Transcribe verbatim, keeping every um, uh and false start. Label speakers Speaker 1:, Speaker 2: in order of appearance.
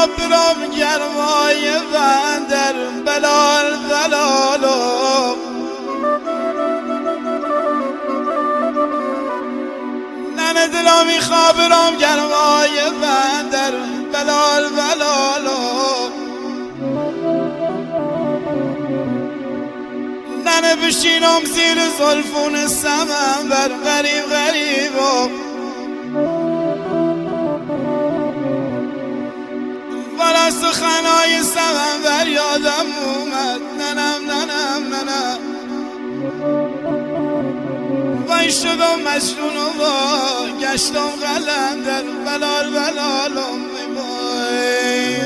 Speaker 1: خاب برام گرمای بندر بلال بلالو ننه دلا میخواب برام گرمای بندر بلال بلالو ننه بشینم زیر زلفون سمن بر غریب غریبو والا سخنای سمن بر یادم اومد ننم ننم ننم وای شدم مجنون و با گشتم قلندر بلال بلالم وای